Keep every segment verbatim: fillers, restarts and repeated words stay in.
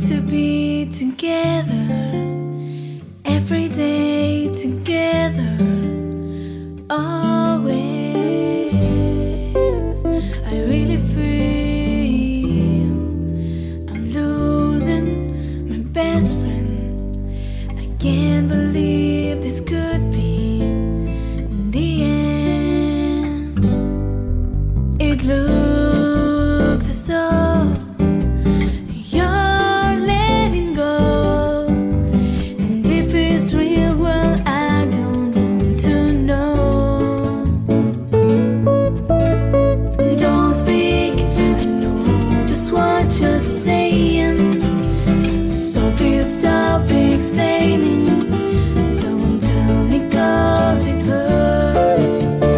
to be together, every day together, always. I really feel I'm losing my best friend. I can't believe this could be the end. It looks as though you're letting go, and if it's real, well, I don't want to know. Don't speak, I know just what you're saying, so please stop explaining. Don't tell me 'cause it hurts.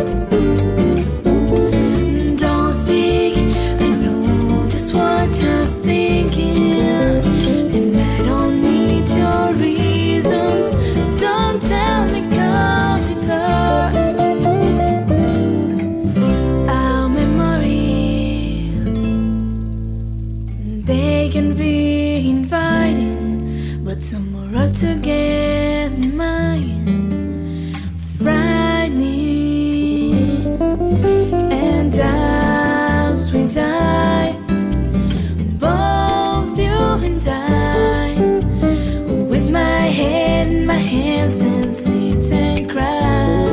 Don't speak, I know just what you're thinking, and I don't need your reasons. Don't tell me 'cause it hurts. Our memories, they can be inviting, but some are altogether mine, frightening. And as we die, both you and I, with my head in my hands and sit and cry.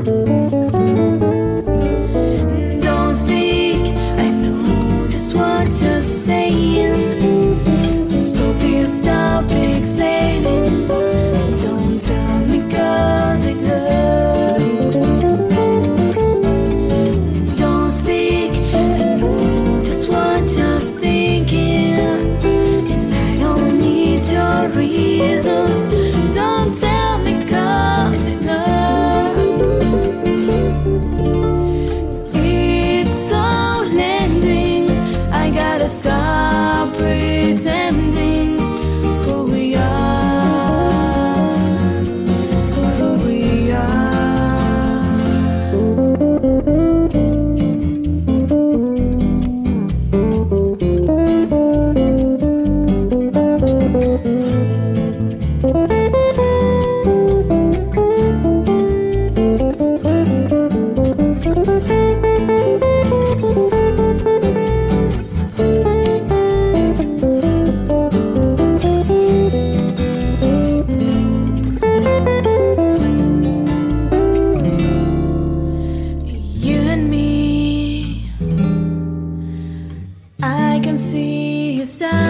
Don't speak, I know just what you're saying, so please stop explaining. Don't tell me 'cause it hurts. Don't speak, I know just what you're thinking, and I don't need your reasons. Don't tell me 'cause it hurts. It's all ending, I gotta stop pretending who we are, who we You and me, I can see your side.